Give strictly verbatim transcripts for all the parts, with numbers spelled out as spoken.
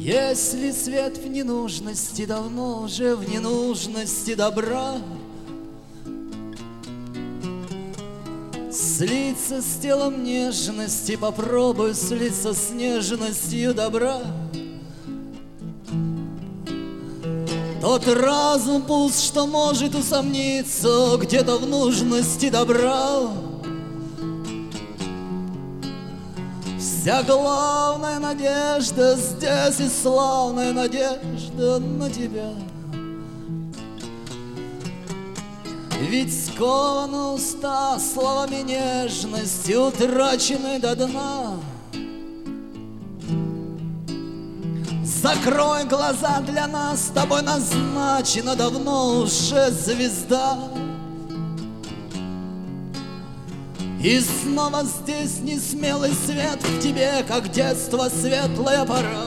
Если свет в ненужности, давно уже в ненужности добра, слиться с телом нежности, попробуй слиться с нежностью добра. Тот разум пуст, что может усомниться где-то в нужности добра. Вся главная надежда здесь и славная надежда на тебя. Ведь скованы уста словами нежности, утрачены до дна. Закрой глаза, для нас с тобой назначена давно уже звезда. И снова здесь несмелый свет в тебе, как детство светлая пора.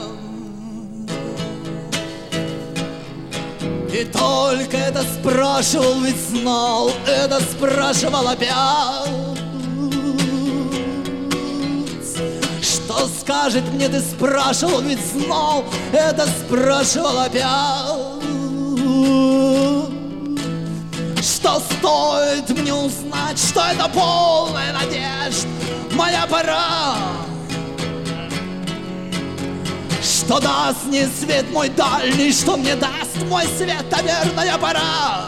И только это спрашивал, ведь знал, это спрашивал опять. Что скажет мне, ты спрашивал, ведь знал, это спрашивал опять. Что стоит мне узнать, что это полная надежда моя пора? Что даст мне свет мой дальний, что мне даст мой свет, наверное, пора.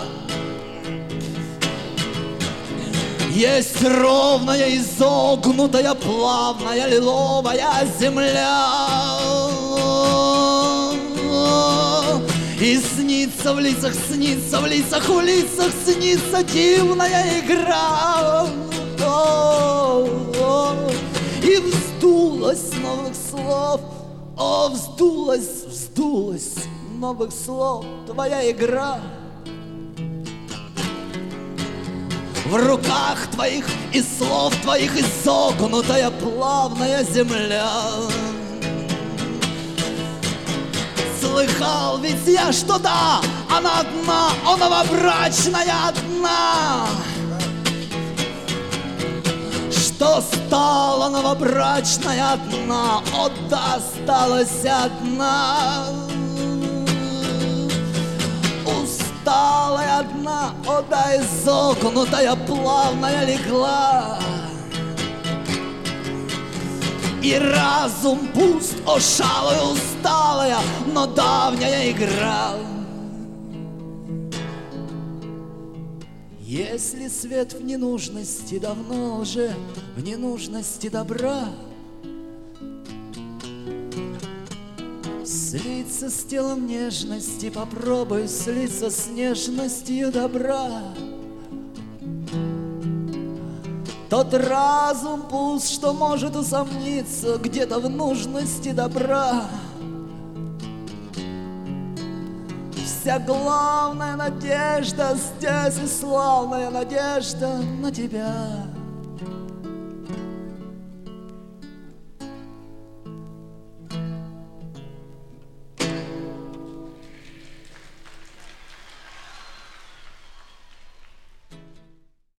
Есть ровная, изогнутая, плавная, лиловая земля. И снится в лицах, снится в лицах, в лицах снится дивная игра. О-о-о. И вздулась новых слов, о, вздулась, вздулась новых слов твоя игра. В руках твоих и слов твоих изогнутая плавная земля. Слыхал ведь я, что да, она одна, о, новобрачная одна. Что стала новобрачная одна, о, да, осталась одна. Усталая одна, о, да, изогнутая, плавная легла. И разум пуст, о, шалая, усталая, но давняя игра. Если свет в ненужности, давно уже в ненужности добра, слиться с телом нежности, попробуй слиться с нежностью добра. Тот разум пуст, что может усомниться где-то в нужности добра. Вся главная надежда здесь и славная надежда на тебя.